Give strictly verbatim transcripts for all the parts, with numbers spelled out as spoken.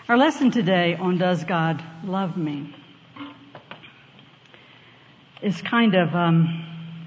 Our lesson today on Does God Love Me is kind of um,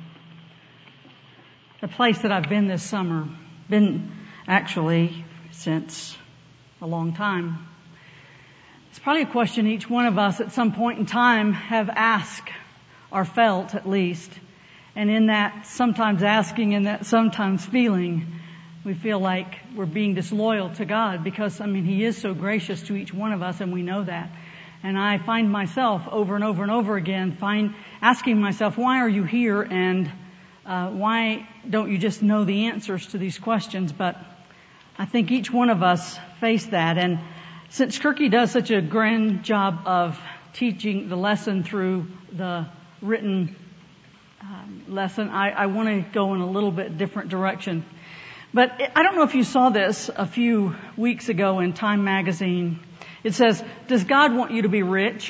a place that I've been this summer. Been actually since a long time. It's probably a question each one of us at some point in time have asked or felt at least. And in that sometimes asking and that sometimes feeling, we feel like we're being disloyal to God because, I mean, He is so gracious to each one of us and we know that. And I find myself over and over and over again find, asking myself, why are you here and uh, why don't you just know the answers to these questions? But I think each one of us face that. And since Kirky does such a grand job of teaching the lesson through the written um, lesson, I, I want to go in a little bit different direction. But I don't know if you saw this a few weeks ago in Time magazine. It says, does God want you to be rich?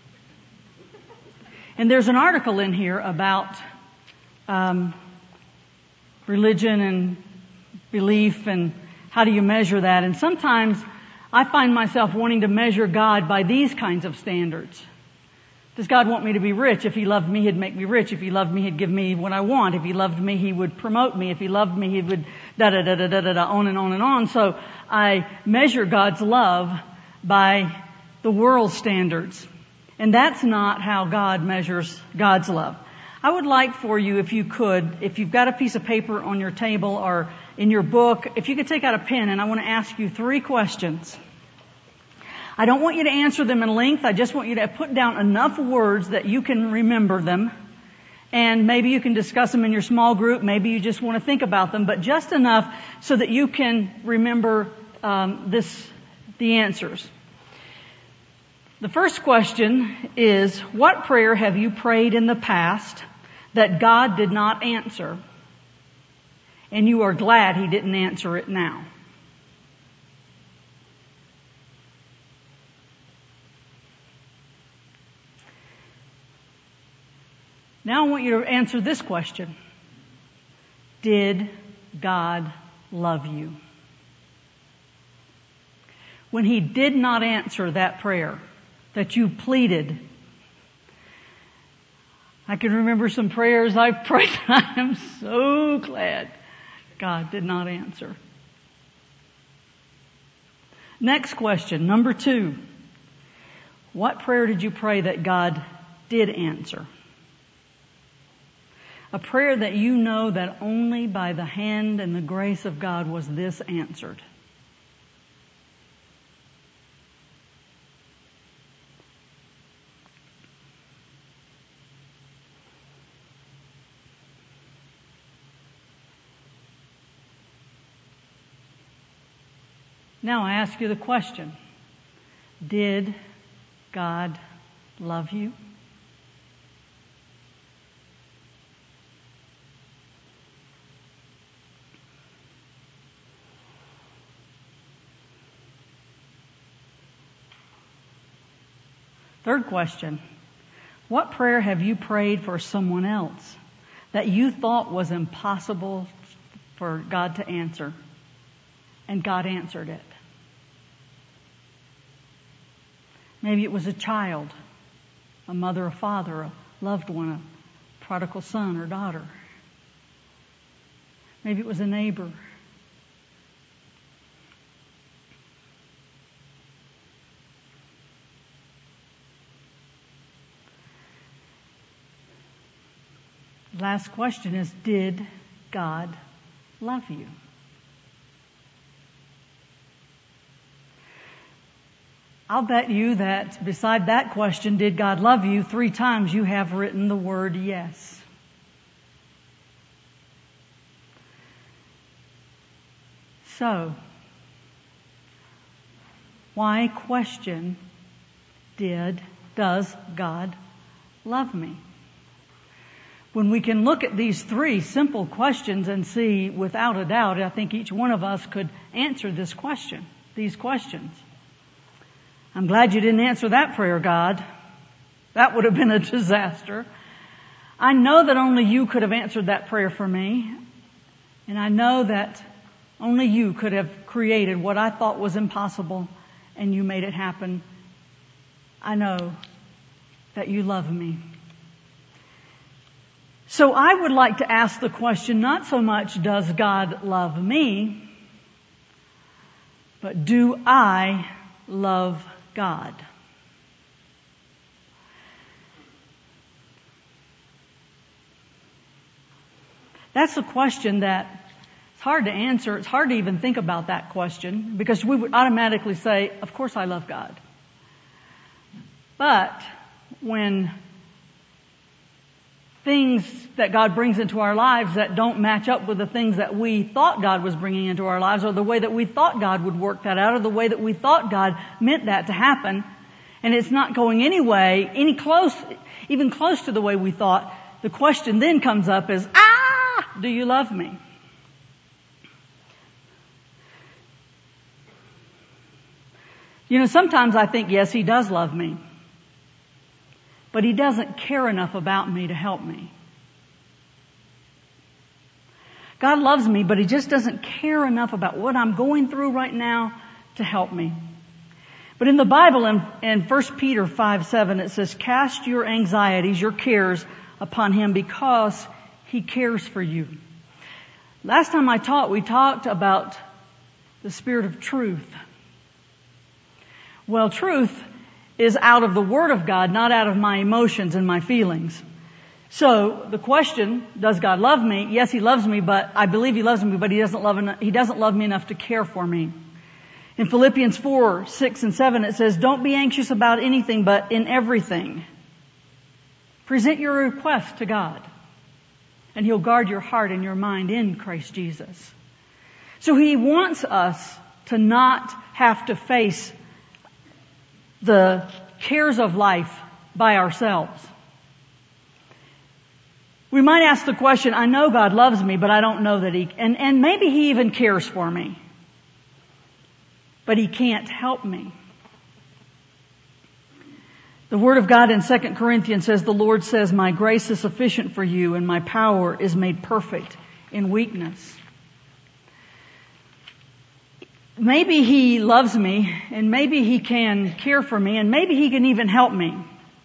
And there's an article in here about um, religion and belief and how do you measure that. And sometimes I find myself wanting to measure God by these kinds of standards. Does God want me to be rich? If He loved me, He'd make me rich. If He loved me, He'd give me what I want. If He loved me, He would promote me. If He loved me, He would da da da da da da da on and on and on. So I measure God's love by the world's standards. And that's not how God measures God's love. I would like for you, if you could, if you've got a piece of paper on your table or in your book, if you could take out a pen, and I want to ask you three questions. I don't want you to answer them in length. I just want you to put down enough words that you can remember them. And maybe you can discuss them in your small group. Maybe you just want to think about them, but just enough so that you can remember um, this, the answers. The first question is, what prayer have you prayed in the past that God did not answer? And you are glad He didn't answer it now. Now I want you to answer this question. Did God love you? When He did not answer that prayer that you pleaded, I can remember some prayers I've prayed. I am so glad God did not answer. Next question, number two. What prayer did you pray that God did answer? A prayer that you know that only by the hand and the grace of God was this answered. Now I ask you the question, did God love you? Third question, what prayer have you prayed for someone else that you thought was impossible for God to answer, and God answered it? Maybe it was a child, a mother, a father, a loved one, a prodigal son or daughter. Maybe it was a neighbor. Last question is, did God love you? I'll bet you that beside that question, did God love you, three times you have written the word yes. So, why question, did, does God love me? When we can look at these three simple questions and see without a doubt, I think each one of us could answer this question, these questions. I'm glad you didn't answer that prayer, God. That would have been a disaster. I know that only you could have answered that prayer for me. And I know that only you could have created what I thought was impossible and you made it happen. I know that you love me. So I would like to ask the question, not so much does God love me, but do I love God? That's a question that it's hard to answer. It's hard to even think about that question because we would automatically say, of course I love God. But when things that God brings into our lives that don't match up with the things that we thought God was bringing into our lives, or the way that we thought God would work that out, or the way that we thought God meant that to happen, and it's not going any way, any close, even close to the way we thought, the question then comes up is, ah, do you love me? You know, sometimes I think, yes, He does love me. But He doesn't care enough about me to help me. God loves me, but He just doesn't care enough about what I'm going through right now to help me. But in the Bible, in, in First Peter five seven, it says, cast your anxieties, your cares upon Him because He cares for you. Last time I taught, we talked about the Spirit of truth. Well, truth is out of the Word of God, not out of my emotions and my feelings. So the question, does God love me? Yes, He loves me, but I believe He loves me, but He doesn't love enough, He doesn't love me enough to care for me. In Philippians four, six and seven, it says, don't be anxious about anything, but in everything, present your request to God, and He'll guard your heart and your mind in Christ Jesus. So He wants us to not have to face the cares of life by ourselves. We might ask the question, I know God loves me, but I don't know that He, and, and maybe He even cares for me, but He can't help me. The Word of God in Second Corinthians says, the Lord says, my grace is sufficient for you and my power is made perfect in weakness. Maybe He loves me, and maybe He can care for me, and maybe He can even help me.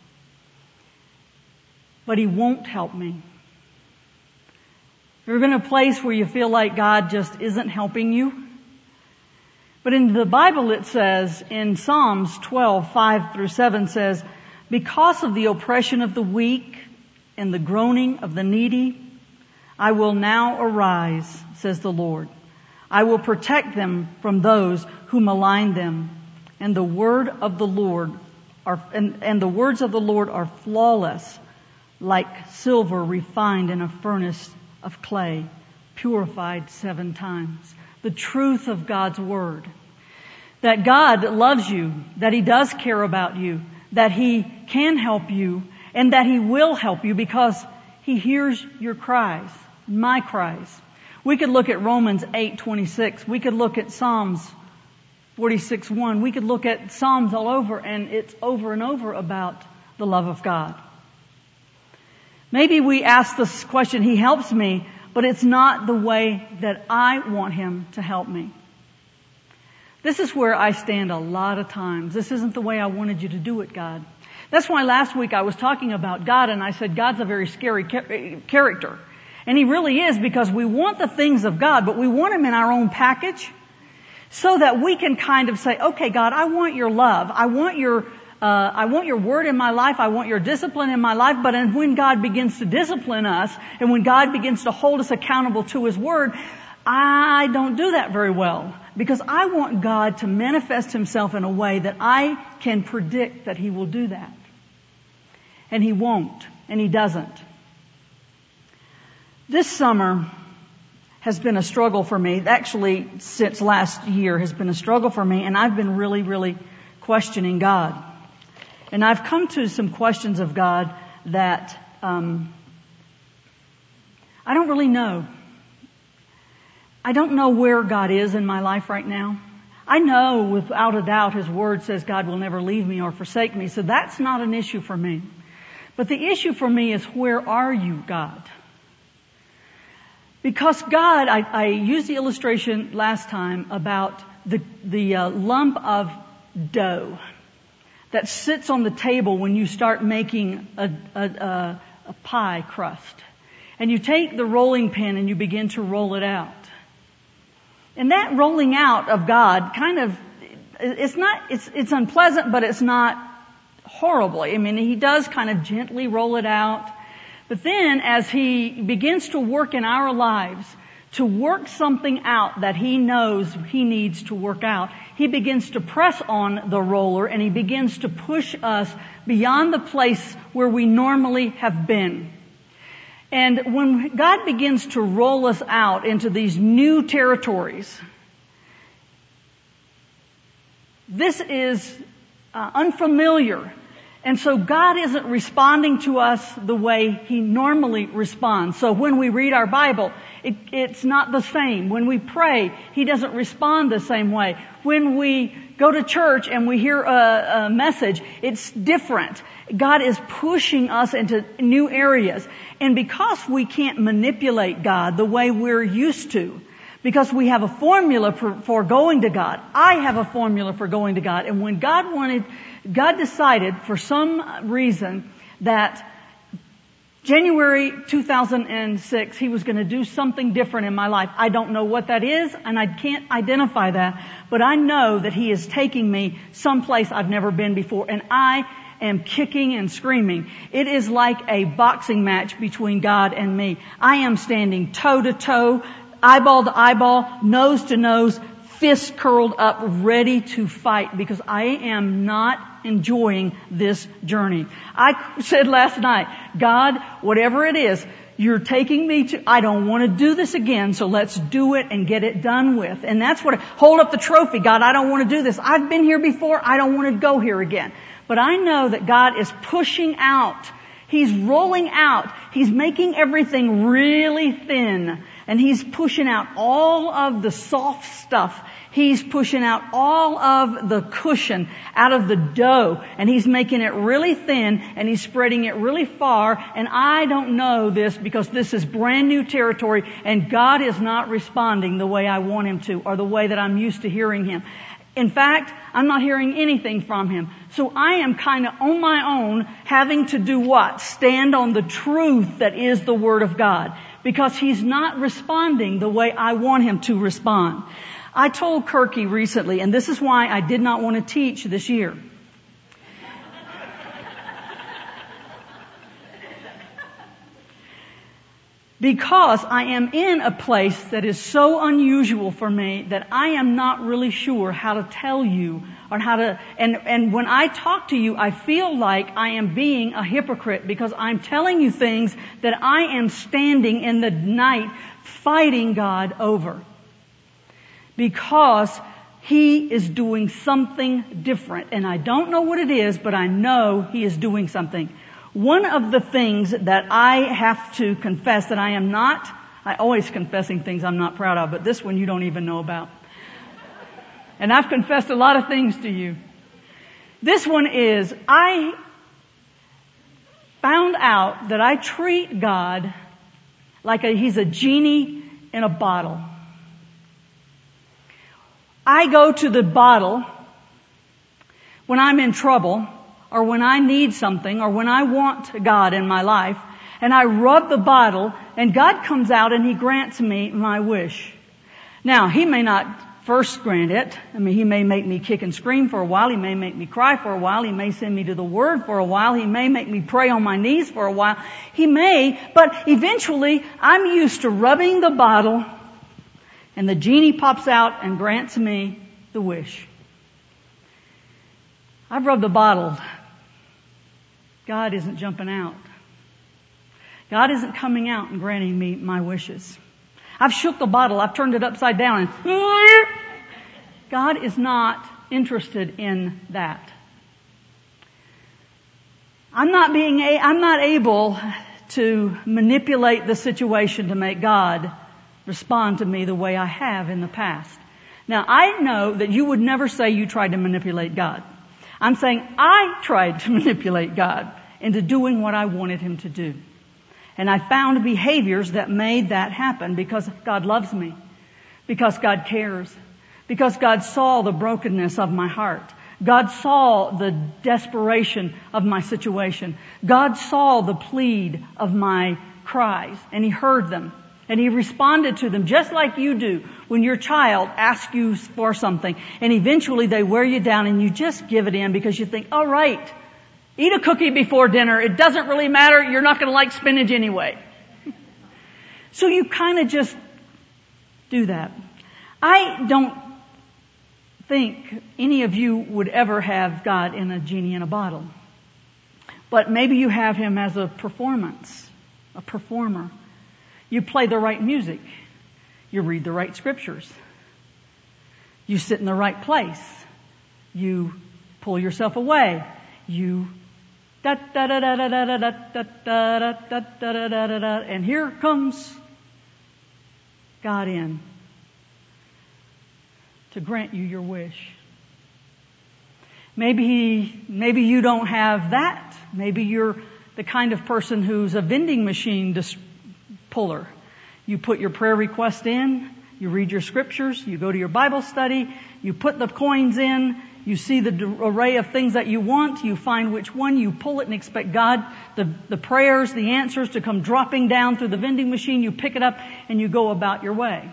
But He won't help me. You're in a place where you feel like God just isn't helping you. But in the Bible it says, in Psalms twelve, five through seven says, because of the oppression of the weak and the groaning of the needy, I will now arise, says the Lord. I will protect them from those who malign them. And the word of the Lord are, and, and the words of the Lord are flawless, like silver refined in a furnace of clay, purified seven times. The truth of God's word. That God loves you, that He does care about you, that He can help you, and that He will help you because He hears your cries, my cries. We could look at Romans eight twenty-six. We could look at Psalms forty-six one. We could look at Psalms all over, and it's over and over about the love of God. Maybe we ask this question, He helps me, but it's not the way that I want Him to help me. This is where I stand a lot of times. This isn't the way I wanted you to do it, God. That's why last week I was talking about God, and I said God's a very scary character. And He really is, because we want the things of God, but we want Him in our own package so that we can kind of say, okay, God, I want your love. I want your, uh, I want your word in my life. I want your discipline in my life. But when God begins to discipline us and when God begins to hold us accountable to His word, I don't do that very well, because I want God to manifest Himself in a way that I can predict that He will do that. And He won't, and He doesn't. This summer has been a struggle for me. Actually, since last year has been a struggle for me, and I've been really, really questioning God. And I've come to some questions of God that um, I don't really know. I don't know where God is in my life right now. I know without a doubt His word says God will never leave me or forsake me, so that's not an issue for me. But the issue for me is, where are you, God? Because God, I, I used the illustration last time about the, the uh, lump of dough that sits on the table when you start making a, a, a, a pie crust. And you take the rolling pin and you begin to roll it out. And that rolling out of God kind of, it's not, it's, it's unpleasant, but it's not horribly. I mean, He does kind of gently roll it out. But then as He begins to work in our lives, to work something out that He knows He needs to work out, He begins to press on the roller and He begins to push us beyond the place where we normally have been. And when God begins to roll us out into these new territories, this is uh, unfamiliar. And so God isn't responding to us the way He normally responds. So when we read our Bible, it, it's not the same. When we pray, He doesn't respond the same way. When we go to church and we hear a, a message, it's different. God is pushing us into new areas. And because we can't manipulate God the way we're used to, because we have a formula for, for going to God. I have a formula for going to God. And when God wanted, God decided for some reason that January two thousand six, He was going to do something different in my life. I don't know what that is, and I can't identify that. But I know that He is taking me someplace I've never been before. And I am kicking and screaming. It is like a boxing match between God and me. I am standing toe to toe, eyeball to eyeball, nose to nose, fists curled up, ready to fight, because I am not enjoying this journey. I said last night, God, whatever it is, You're taking me to, I don't want to do this again, so let's do it and get it done with. And that's what, hold up the trophy, God, I don't want to do this. I've been here before, I don't want to go here again. But I know that God is pushing out. He's rolling out. He's making everything really thin. And He's pushing out all of the soft stuff. He's pushing out all of the cushion out of the dough. And He's making it really thin and He's spreading it really far. And I don't know this because this is brand new territory and God is not responding the way I want Him to or the way that I'm used to hearing Him. In fact, I'm not hearing anything from Him. So I am kind of on my own having to do what? Stand on the truth that is the Word of God. Because He's not responding the way I want Him to respond. I told Kirky recently, and this is why I did not want to teach this year. Because I am in a place that is so unusual for me that I am not really sure how to tell you or how to, and, and when I talk to you, I feel like I am being a hypocrite because I'm telling you things that I am standing in the night fighting God over. Because He is doing something different. And I don't know what it is, but I know He is doing something. One of the things that I have to confess that I am not, I always confessing things I'm not proud of, but this one you don't even know about. And I've confessed a lot of things to you. This one is, I found out that I treat God like a, He's a genie in a bottle. I go to the bottle when I'm in trouble, or when I need something, or when I want God in my life, and I rub the bottle, and God comes out and He grants me my wish. Now, He may not first grant it. I mean, He may make me kick and scream for a while. He may make me cry for a while. He may send me to the Word for a while. He may make me pray on my knees for a while. He may, but eventually, I'm used to rubbing the bottle, and the genie pops out and grants me the wish. I've rubbed the bottle. God isn't jumping out. God isn't coming out and granting me my wishes. I've shook the bottle. I've turned it upside down and God is not interested in that. I'm not being, a, I'm not able to manipulate the situation to make God respond to me the way I have in the past. Now, I know that you would never say you tried to manipulate God. I'm saying I tried to manipulate God into doing what I wanted Him to do. And I found behaviors that made that happen because God loves me. Because God cares. Because God saw the brokenness of my heart. God saw the desperation of my situation. God saw the plead of my cries, and He heard them. And He responded to them just like you do when your child asks you for something. And eventually they wear you down and you just give it in because you think, all right, eat a cookie before dinner. It doesn't really matter. You're not going to like spinach anyway. So you kind of just do that. I don't think any of you would ever have God in a genie in a bottle. But maybe you have Him as a performance, a performer. You play the right music. You read the right scriptures. You sit in the right place. You pull yourself away. You da da da da da da da da da da da da da da da, and here comes God in to grant you your wish. Maybe maybe you don't have that. Maybe you're the kind of person who's a vending machine dis- puller. You put your prayer request in, you read your scriptures, you go to your Bible study, you put the coins in, you see the array of things that you want, you find which one, you pull it and expect God, the, the prayers, the answers to come dropping down through the vending machine, you pick it up and you go about your way.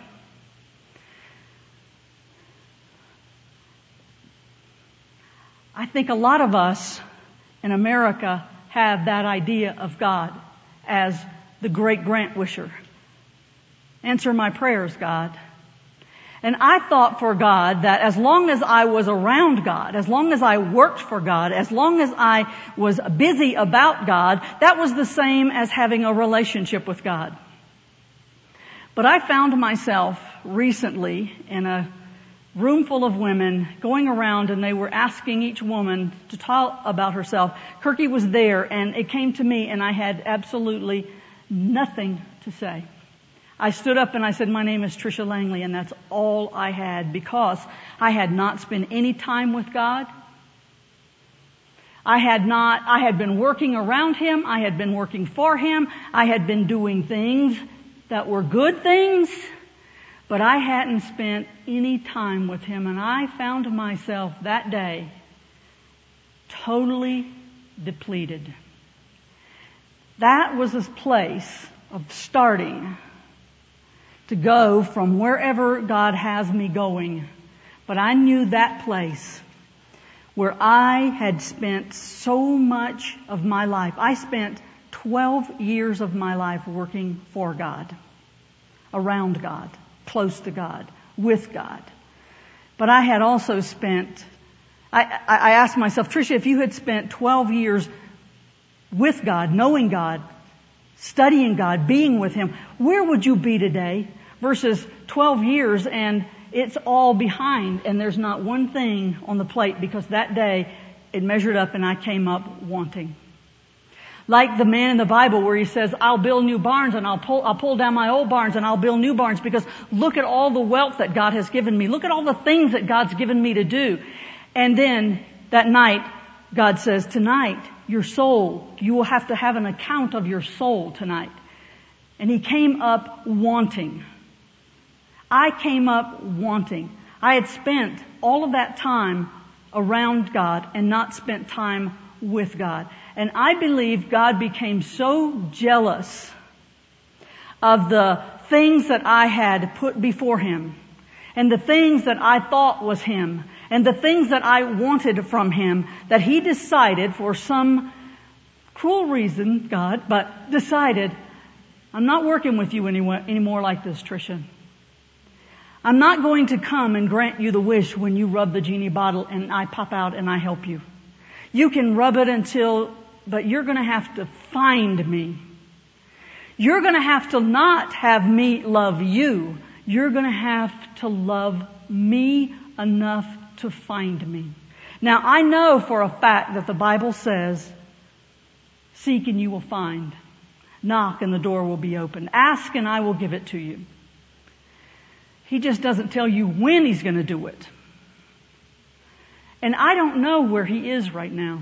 I think a lot of us in America have that idea of God as the great grant wisher. Answer my prayers, God. And I thought for God that as long as I was around God, as long as I worked for God, as long as I was busy about God, that was the same as having a relationship with God. But I found myself recently in a room full of women going around, and they were asking each woman to talk about herself. Kirky was there, and it came to me, and I had absolutely nothing to say. I stood up and I said, my name is Tricia Langley, and that's all I had, because I had not spent any time with God. I had not, I had been working around Him. I had been working for Him. I had been doing things that were good things, but I hadn't spent any time with Him. And I found myself that day totally depleted. That was a place of starting to go from wherever God has me going. But I knew that place where I had spent so much of my life. I spent twelve years of my life working for God, around God, close to God, with God. But I had also spent, I, I asked myself, Tricia, if you had spent twelve years with God, knowing God, studying God, being with Him, where would you be today? Versus twelve years and it's all behind and there's not one thing on the plate, because that day it measured up and I came up wanting. Like the man in the Bible where he says, I'll build new barns and I'll pull, I'll pull down my old barns and I'll build new barns, because look at all the wealth that God has given me. Look at all the things that God's given me to do. And then that night, God says, tonight, your soul, you will have to have an account of your soul tonight. And he came up wanting. I came up wanting. I had spent all of that time around God and not spent time with God. And I believe God became so jealous of the things that I had put before Him, and the things that I thought was Him, and the things that I wanted from Him, that He decided, for some cruel reason, God, but decided, I'm not working with you anymore, anymore like this, Tricia. I'm not going to come and grant you the wish when you rub the genie bottle and I pop out and I help you. You can rub it until, but you're going to have to find me. You're going to have to not have me love you. You're going to have to love me enough to find me. Now, I know for a fact that the Bible says, seek and you will find. Knock and the door will be opened. Ask and I will give it to you. He just doesn't tell you when He's going to do it. And I don't know where He is right now.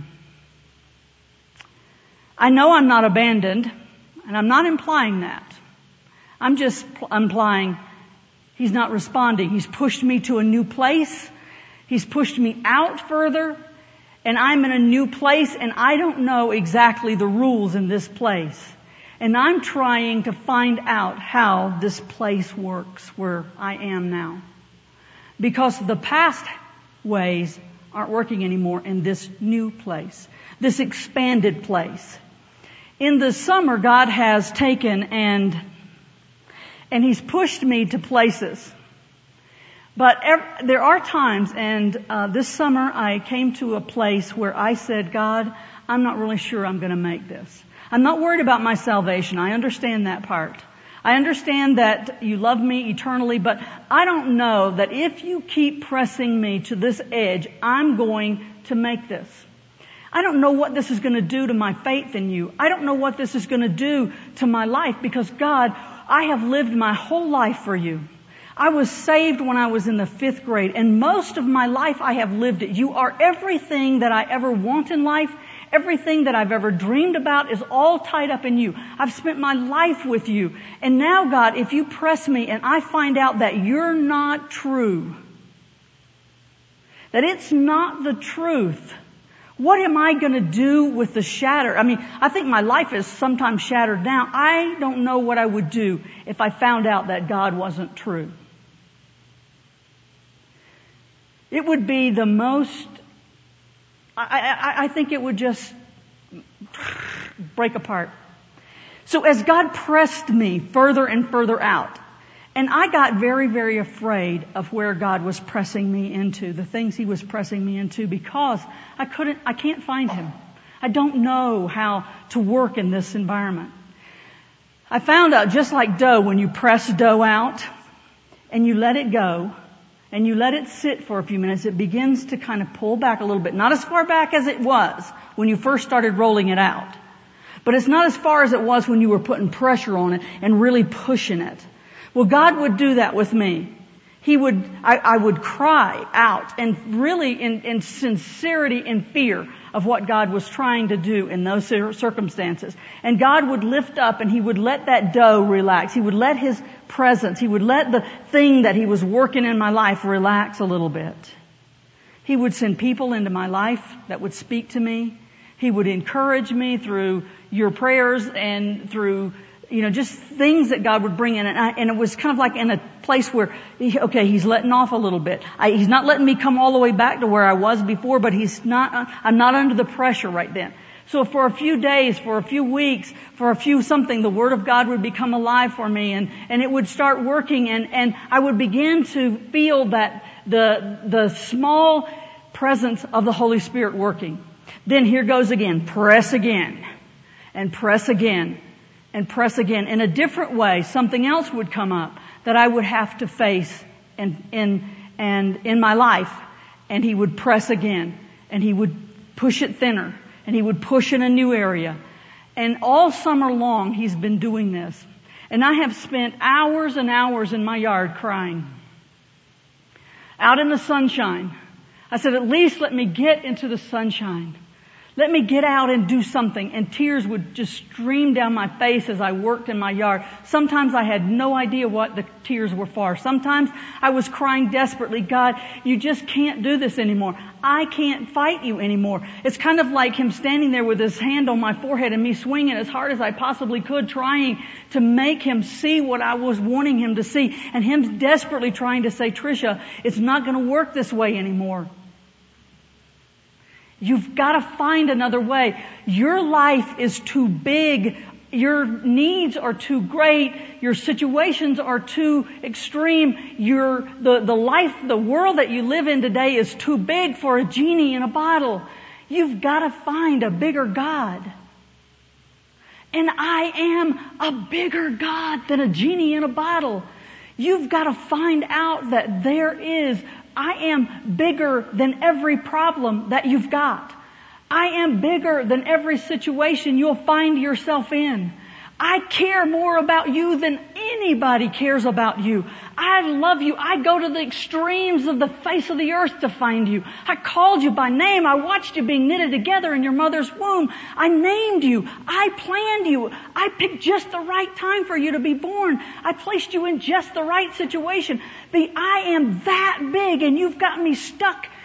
I know I'm not abandoned, and I'm not implying that. I'm just implying He's not responding. He's pushed me to a new place. He's pushed me out further, and I'm in a new place, and I don't know exactly the rules in this place. And I'm trying to find out how this place works where I am now. Because the past ways aren't working anymore in this new place, this expanded place. In the summer, God has taken and and He's pushed me to places. But ev- there are times, and uh, this summer I came to a place where I said, God, I'm not really sure I'm going to make this. I'm not worried about my salvation. I understand that part. I understand that you love me eternally, but I don't know that if you keep pressing me to this edge, I'm going to make this. I don't know what this is going to do to my faith in you. I don't know what this is going to do to my life, because God, I have lived my whole life for you. I was saved when I was in the fifth grade, and most of my life I have lived it. You are everything that I ever want in life. Everything that I've ever dreamed about is all tied up in you. I've spent my life with you. And now, God, if you press me and I find out that you're not true, that it's not the truth, what am I going to do with the shatter? I mean, I think my life is sometimes shattered now. I don't know what I would do if I found out that God wasn't true. It would be the most, I, I, I think it would just break apart. So as God pressed me further and further out, and I got very, very afraid of where God was pressing me into, the things He was pressing me into, because I couldn't, I can't find Him. I don't know how to work in this environment. I found out, just like dough, when you press dough out and you let it go and you let it sit for a few minutes, it begins to kind of pull back a little bit. Not as far back as it was when you first started rolling it out, but it's not as far as it was when you were putting pressure on it and really pushing it. Well, God would do that with me. He would, I, I would cry out, and really in, in sincerity and fear of what God was trying to do in those circumstances. And God would lift up and He would let that dough relax. He would let His presence, He would let the thing that He was working in my life relax a little bit. He would send people into my life that would speak to me. He would encourage me through your prayers and through, you know, just things that God would bring in. And, I, and it was kind of like in a place where, he, okay, He's letting off a little bit. I, he's not letting me come all the way back to where I was before, but He's not, I'm not under the pressure right then. So for a few days, for a few weeks, for a few something, the Word of God would become alive for me, and, and it would start working, and, and I would begin to feel that the, the small presence of the Holy Spirit working. Then here goes again, press again, and press again, and press again. In a different way, something else would come up that I would have to face and in and in my life. And He would press again, and He would push it thinner, and He would push in a new area. And all summer long He's been doing this. And I have spent hours and hours in my yard crying. Out in the sunshine. I said, at least let me get into the sunshine. Let me get out and do something. And tears would just stream down my face as I worked in my yard. Sometimes I had no idea what the tears were for. Sometimes I was crying desperately, God, you just can't do this anymore. I can't fight you anymore. It's kind of like Him standing there with His hand on my forehead and me swinging as hard as I possibly could, trying to make Him see what I was wanting Him to see. And Him desperately trying to say, Tricia, it's not going to work this way anymore. You've got to find another way. Your life is too big. Your needs are too great. Your situations are too extreme. Your, the, the life, the world that you live in today is too big for a genie in a bottle. You've got to find a bigger God. And I am a bigger God than a genie in a bottle. You've got to find out that there is I am bigger than every problem that you've got. I am bigger than every situation you'll find yourself in. I care more about you than anybody cares about you. I love you. I go to the extremes of the face of the earth to find you. I called you by name. I watched you being knitted together in your mother's womb. I named you. I planned you. I picked just the right time for you to be born. I placed you in just the right situation. The, I am that big, and you've got me stuck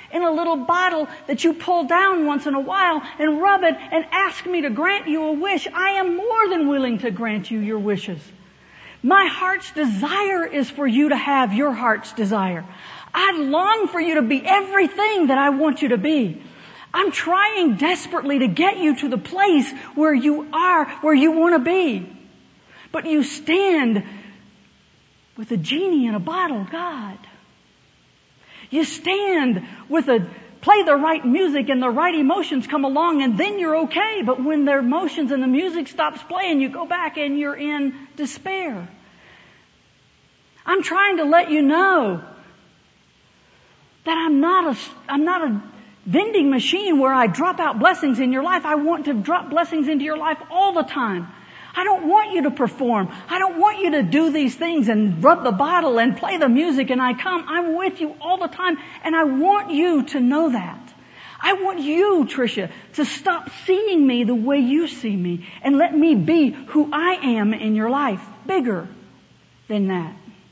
in a little bottle that you pull down once in a while and rub it and ask me to grant you a wish. I am more than willing to grant you your wishes. My heart's desire is for you to have your heart's desire. I long for you to be everything that I want you to be. I'm trying desperately to get you to the place where you are, where you want to be. But you stand with a genie in a bottle, God. You stand with a, play the right music and the right emotions come along and then you're okay. But when the emotions and the music stops playing, you go back and you're in despair. I'm trying to let you know that I'm not a, I'm not a vending machine where I drop out blessings in your life. I want to drop blessings into your life all the time. I don't want you to perform. I don't want you to do these things and rub the bottle and play the music and I come. I'm with you all the time and I want you to know that. I want you, Tricia, to stop seeing me the way you see me and let me be who I am in your life, bigger than that.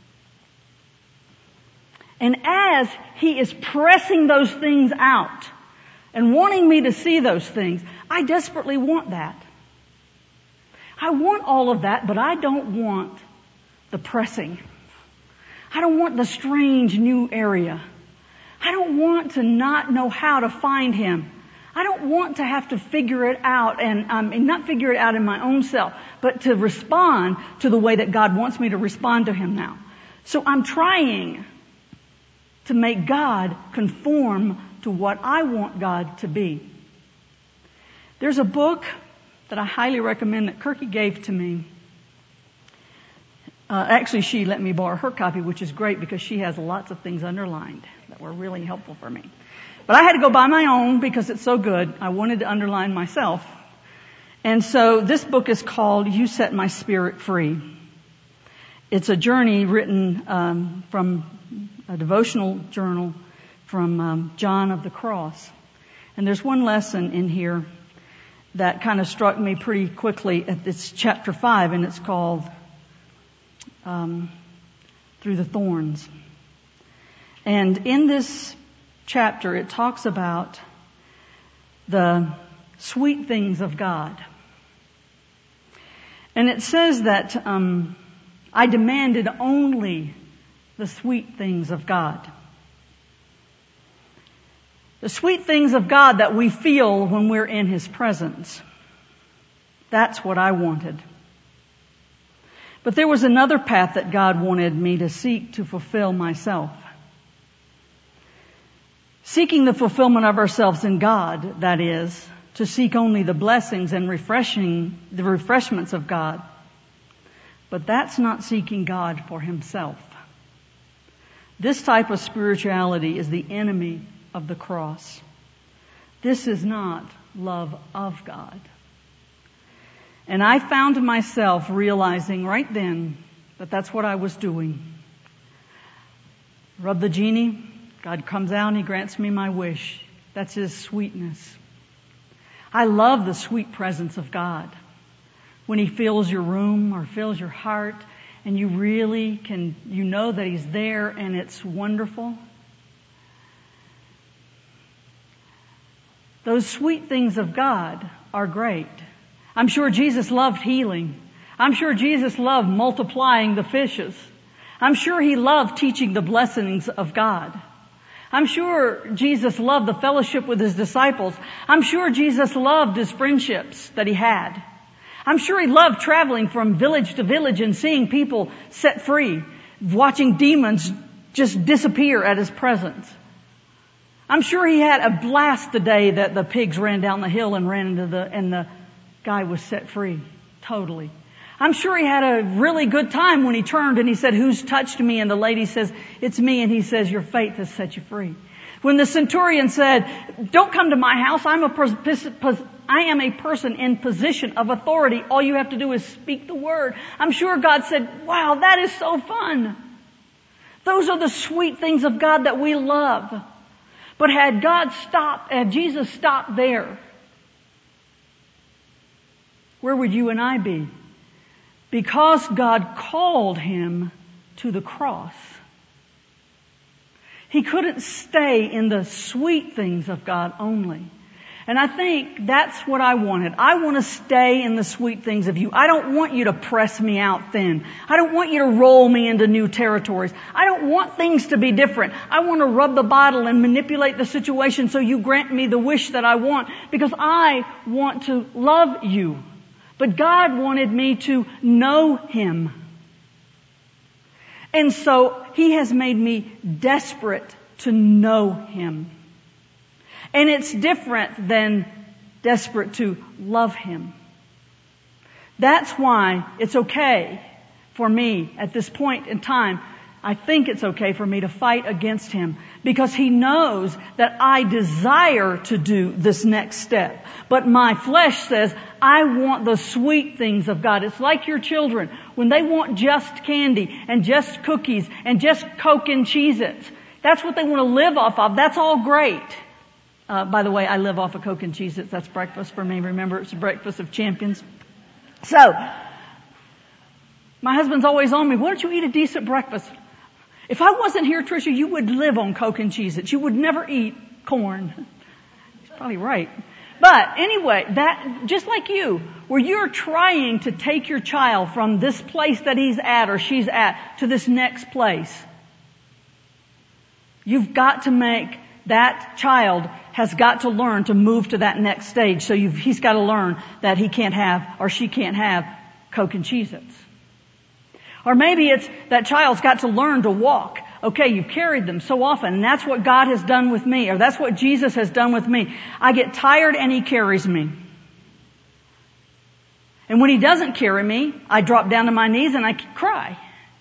And as He is pressing those things out and wanting me to see those things, I desperately want that. I want all of that, but I don't want the pressing. I don't want the strange new area. I don't want to not know how to find Him. I don't want to have to figure it out and, um, and not figure it out in my own self, but to respond to the way that God wants me to respond to Him now. So I'm trying to make God conform to what I want God to be. There's a book that I highly recommend that Kirky gave to me. Uh, actually, she let me borrow her copy, which is great because she has lots of things underlined that were really helpful for me. But I had to go buy my own because it's so good. I wanted to underline myself. And so this book is called You Set My Spirit Free. It's a journey written um, from a devotional journal from um, John of the Cross. And there's one lesson in here that kind of struck me pretty quickly. It's chapter five, and it's called um, Through the Thorns. And in this chapter, it talks about the sweet things of God. And it says that um, I demanded only the sweet things of God. The sweet things of God that we feel when we're in His presence. That's what I wanted. But there was another path that God wanted me to seek to fulfill myself. Seeking the fulfillment of ourselves in God, that is, to seek only the blessings and refreshing, the refreshments of God. But that's not seeking God for Himself. This type of spirituality is the enemy of the cross. This is not love of God. And I found myself realizing right then that that's what I was doing. Rub the genie, God comes out and He grants me my wish. That's His sweetness. I love the sweet presence of God. When He fills your room or fills your heart and you really can, you know that He's there and it's wonderful. Those sweet things of God are great. I'm sure Jesus loved healing. I'm sure Jesus loved multiplying the fishes. I'm sure He loved teaching the blessings of God. I'm sure Jesus loved the fellowship with His disciples. I'm sure Jesus loved His friendships that He had. I'm sure He loved traveling from village to village and seeing people set free, watching demons just disappear at His presence. I'm sure He had a blast the day that the pigs ran down the hill and ran into the, and the guy was set free. Totally. I'm sure He had a really good time when He turned and He said, "Who's touched me?" And the lady says, "It's me." And He says, "Your faith has set you free." When the centurion said, "Don't come to my house. I'm a pers- pos- I am a person in position of authority. All you have to do is speak the word." I'm sure God said, "Wow, that is so fun." Those are the sweet things of God that we love. But had God stopped, had Jesus stopped there, where would you and I be? Because God called Him to the cross. He couldn't stay in the sweet things of God only. And I think that's what I wanted. I want to stay in the sweet things of you. I don't want you to press me out thin. I don't want you to roll me into new territories. I don't want things to be different. I want to rub the bottle and manipulate the situation so you grant me the wish that I want, because I want to love you. But God wanted me to know Him. And so He has made me desperate to know Him. And it's different than desperate to love Him. That's why it's okay for me at this point in time. I think it's okay for me to fight against Him, because He knows that I desire to do this next step. But my flesh says, I want the sweet things of God. It's like your children when they want just candy and just cookies and just Coke and Cheez-Its. That's what they want to live off of. That's all great. Uh, by the way, I live off of Coke and Cheez-Its. That's breakfast for me. Remember, it's a breakfast of champions. So, my husband's always on me. Why don't you eat a decent breakfast? If I wasn't here, Tricia, you would live on Coke and Cheez-Its. You would never eat corn. He's probably right. But anyway, that, just like you, where you're trying to take your child from this place that he's at or she's at to this next place, you've got to make that child has got to learn to move to that next stage. So you've, he's got to learn that he can't have or she can't have Coke and Cheez-Its. Or maybe it's that child's got to learn to walk. Okay, you've carried them so often, and that's what God has done with me, or that's what Jesus has done with me. I get tired and He carries me. And when He doesn't carry me, I drop down to my knees and I cry.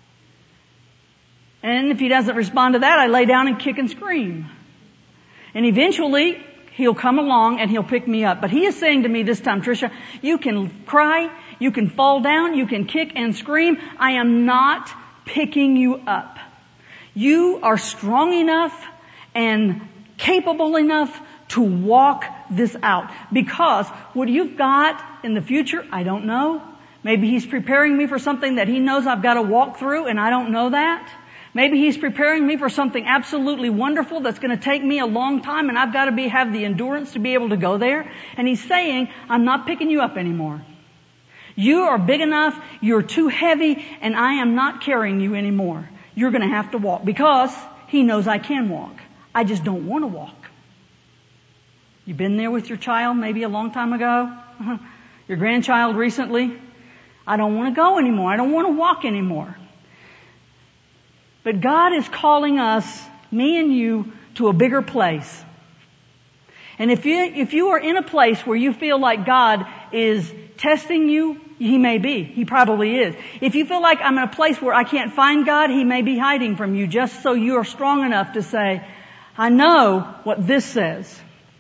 And if He doesn't respond to that, I lay down and kick and scream. And eventually, He'll come along and He'll pick me up. But He is saying to me this time, Tricia, you can cry, you can fall down, you can kick and scream. I am not picking you up. You are strong enough and capable enough to walk this out. Because what you've got in the future, I don't know. Maybe He's preparing me for something that He knows I've got to walk through and I don't know that. Maybe He's preparing me for something absolutely wonderful that's going to take me a long time, and I've got to be, have the endurance to be able to go there. And He's saying, I'm not picking you up anymore. You are big enough, you're too heavy, and I am not carrying you anymore. You're going to have to walk, because He knows I can walk. I just don't want to walk. You've been there with your child maybe a long time ago? Your grandchild recently? I don't want to go anymore. I don't want to walk anymore. But God is calling us, me and you, to a bigger place. And if you, if you are in a place where you feel like God is testing you, He may be. He probably is. If you feel like I'm in a place where I can't find God, He may be hiding from you just so you are strong enough to say, I know what this says.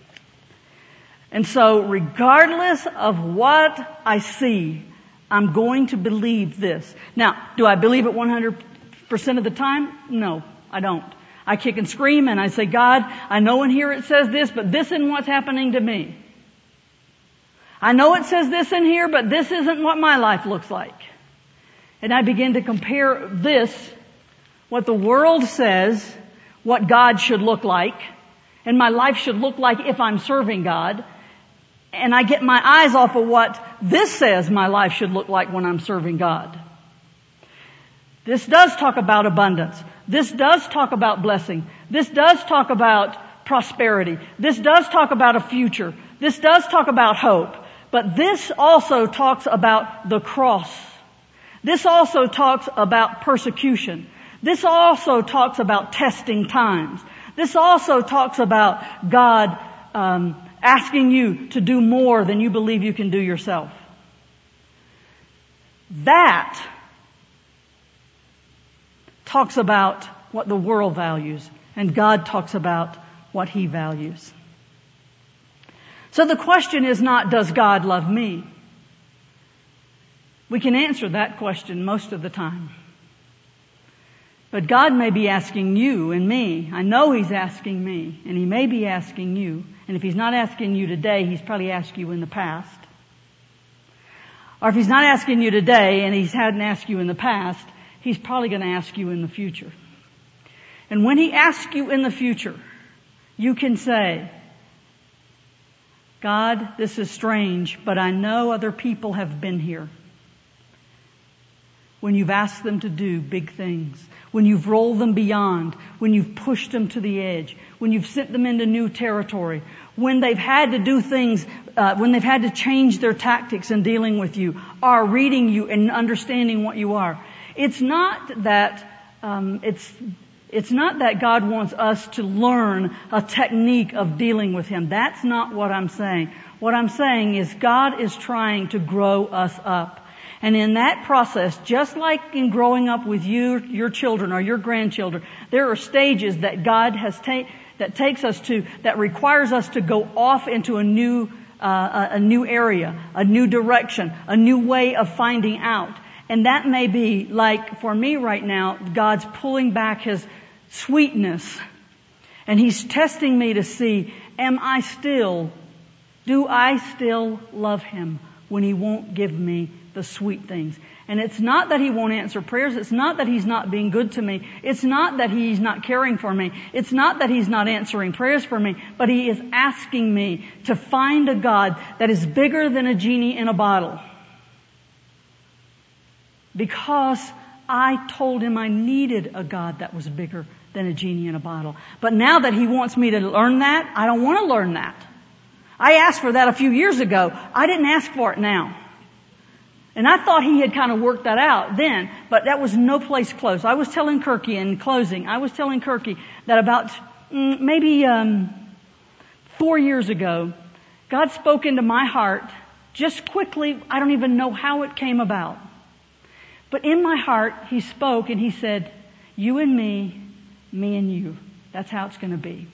And so regardless of what I see, I'm going to believe this. Now, do I believe it one hundred percent of the time? No, I don't. I kick and scream and I say, God, I know in here it says this, but this isn't what's happening to me. I know it says this in here, but this isn't what my life looks like. And I begin to compare this, what the world says, what God should look like, and my life should look like if I'm serving God. And I get my eyes off of what this says my life should look like when I'm serving God. This does talk about abundance. This does talk about blessing. This does talk about prosperity. This does talk about a future. This does talk about hope. But this also talks about the cross. This also talks about persecution. This also talks about testing times. This also talks about God um, asking you to do more than you believe you can do yourself. That talks about what the world values, and God talks about what He values. So the question is not, does God love me? We can answer that question most of the time. But God may be asking you and me. I know He's asking me, and He may be asking you. And if He's not asking you today, He's probably asked you in the past. Or if He's not asking you today and He hadn't asked you in the past, He's probably going to ask you in the future. And when He asks you in the future, you can say, God, this is strange, but I know other people have been here. When you've asked them to do big things, when you've rolled them beyond, when you've pushed them to the edge, when you've sent them into new territory, when they've had to do things, uh, when they've had to change their tactics in dealing with you, are reading you and understanding what you are. It's not that, um, it's, it's not that God wants us to learn a technique of dealing with Him. That's not what I'm saying. What I'm saying is God is trying to grow us up. And in that process, just like in growing up with you, your children or your grandchildren, there are stages that God has ta- that takes us to, that requires us to go off into a new, uh, a new area, a new direction, a new way of finding out. And that may be, like for me right now, God's pulling back His sweetness. And He's testing me to see, am I still, do I still love Him when He won't give me the sweet things? And it's not that He won't answer prayers. It's not that He's not being good to me. It's not that He's not caring for me. It's not that He's not answering prayers for me. But He is asking me to find a God that is bigger than a genie in a bottle. Because I told Him I needed a God that was bigger than a genie in a bottle. But now that He wants me to learn that, I don't want to learn that. I asked for that a few years ago. I didn't ask for it now. And I thought He had kind of worked that out then, but that was no place close. I was telling Kirky in closing, I was telling Kirky that about mm, maybe um, four years ago, God spoke into my heart just quickly. I don't even know how it came about. But in my heart, He spoke and He said, you and me, me and you. That's how it's going to be.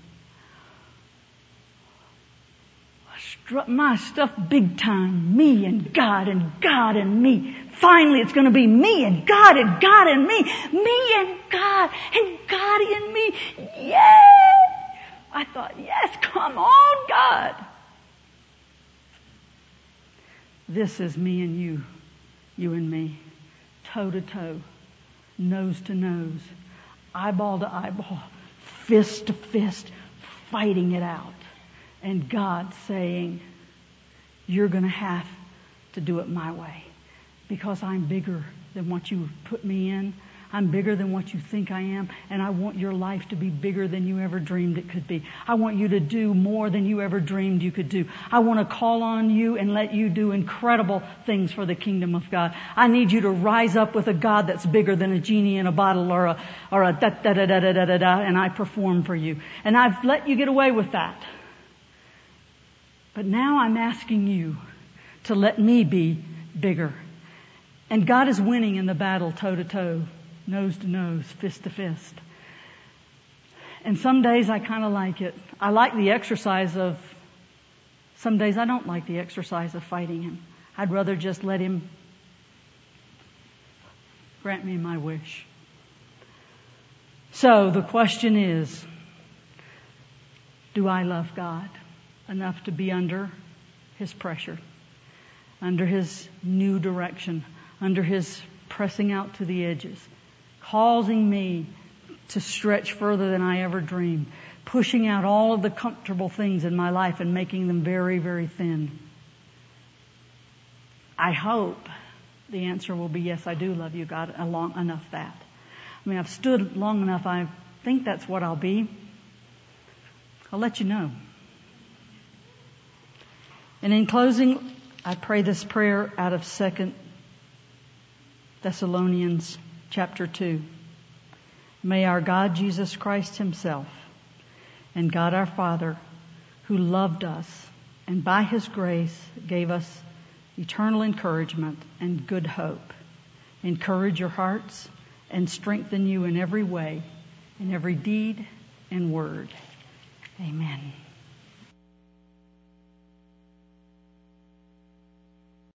Struck my stuff big time. Me and God and God and me. Finally, it's going to be me and God and God and me. Me and God and God and me. Yay! I thought, yes, come on, God. This is me and you. You and me. Toe to toe. Nose to nose. Eyeball to eyeball. Fist to fist. Fighting it out. And God saying, you're going to have to do it my way. Because I'm bigger than what you put me in. I'm bigger than what you think I am. And I want your life to be bigger than you ever dreamed it could be. I want you to do more than you ever dreamed you could do. I want to call on you and let you do incredible things for the kingdom of God. I need you to rise up with a God that's bigger than a genie in a bottle or a, or a da da da da da da da da, and I perform for you. And I've let you get away with that. But now I'm asking you to let me be bigger. And God is winning in the battle toe to toe, nose to nose, fist to fist. And some days I kind of like it. I like the exercise of, some days I don't like the exercise of fighting Him. I'd rather just let Him grant me my wish. So the question is, do I love God enough to be under His pressure, under His new direction, under His pressing out to the edges, causing me to stretch further than I ever dreamed, pushing out all of the comfortable things in my life and making them very, very thin? I hope the answer will be yes, I do love you, God, long enough that. I mean, I've stood long enough. I think that's what I'll be. I'll let you know. And in closing, I pray this prayer out of Second Thessalonians chapter two. May our God Jesus Christ Himself and God our Father, who loved us and by His grace gave us eternal encouragement and good hope, encourage your hearts and strengthen you in every way, in every deed and word. Amen.